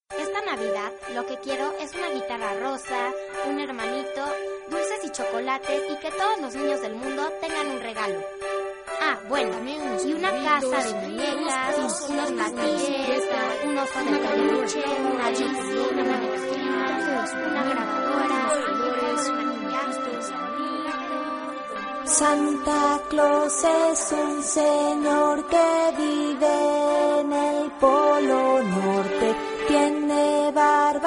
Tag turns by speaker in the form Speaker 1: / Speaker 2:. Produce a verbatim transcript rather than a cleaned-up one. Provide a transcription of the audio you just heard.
Speaker 1: Esta Navidad lo que quiero es una guitarra rosa, un hermanito, dulces y chocolates y que todos los niños del mundo tengan un regalo. Ah, bueno, y una casa de muñecas, unos matices, un oso de peluche, una chocina, una vecina, una grabadora, flores, maquillajes.
Speaker 2: Santa Claus es un señor que vive en el Polo Norte, tiene barba